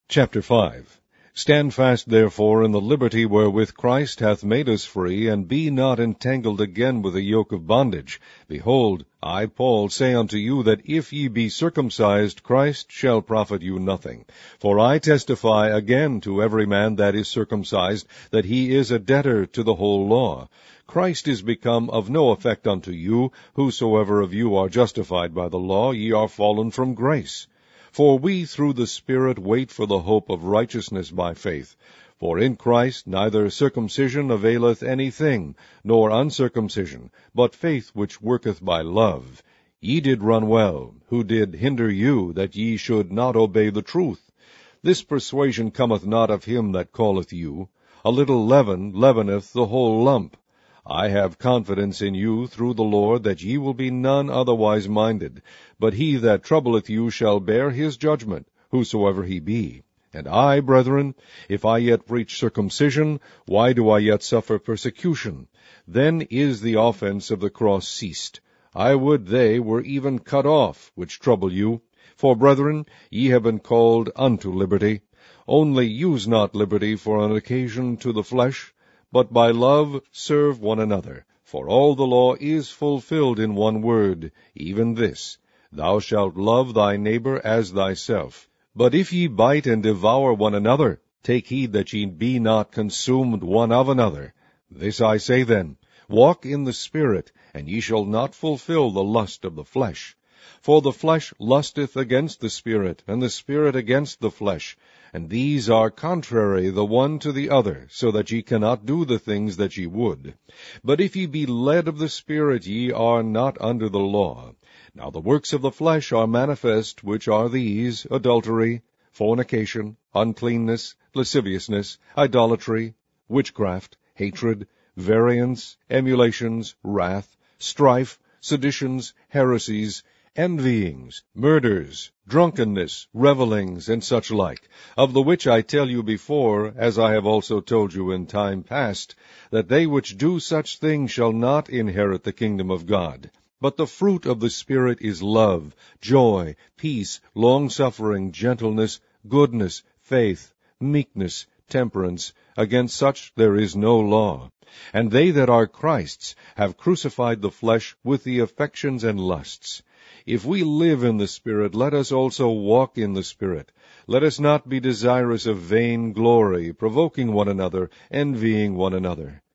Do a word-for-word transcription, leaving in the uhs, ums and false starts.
Chapter five. Stand fast therefore in the liberty wherewith Christ hath made us free, and be not entangled again with the yoke of bondage. Behold, I Paul say unto you, that if ye be circumcised, Christ shall profit you nothing. For I testify again to every man that is circumcised, that he is a debtor to the whole law. Christ is become of no effect unto you. Whosoever of you are justified by the law, ye are fallen from grace. For we through the Spirit wait for the hope of righteousness by faith. For in Christ neither circumcision availeth anything, nor uncircumcision, but faith which worketh by love. Ye did run well. Who did hinder you, that ye should not obey the truth? This persuasion cometh not of him that calleth you. A little leaven leaveneth the whole lump. I have confidence in you through the Lord, that ye will be none otherwise minded. But he that troubleth you shall bear his judgment, whosoever he be. And I, brethren, if I yet preach circumcision, why do I yet suffer persecution? Then is the offense of the cross ceased. I would they were even cut off, which trouble you. For, brethren, ye have been called unto liberty. Only use not liberty for an occasion to the flesh, but by love serve one another. For all the law is fulfilled in one word, even this, Thou shalt love thy neighbor as thyself. But if ye bite and devour one another, take heed that ye be not consumed one of another. This I say then, walk in the Spirit, and ye shall not fulfill the lust of the flesh. For the flesh lusteth against the Spirit, and the Spirit against the flesh. And these are contrary the one to the other, so that ye cannot do the things that ye would. But if ye be led of the Spirit, ye are not under the law. Now the works of the flesh are manifest, which are these: adultery, fornication, uncleanness, lasciviousness, idolatry, witchcraft, hatred, variance, emulations, wrath, strife, seditions, heresies, envyings, murders, drunkenness, revellings, and such like, of the which I tell you before, as I have also told you in time past, that they which do such things shall not inherit the kingdom of God. But the fruit of the Spirit is love, joy, peace, long-suffering, gentleness, goodness, faith, meekness, temperance. Against such there is no law. And they that are Christ's have crucified the flesh with the affections and lusts. If we live in the Spirit, let us also walk in the Spirit. Let us not be desirous of vain glory, provoking one another, envying one another.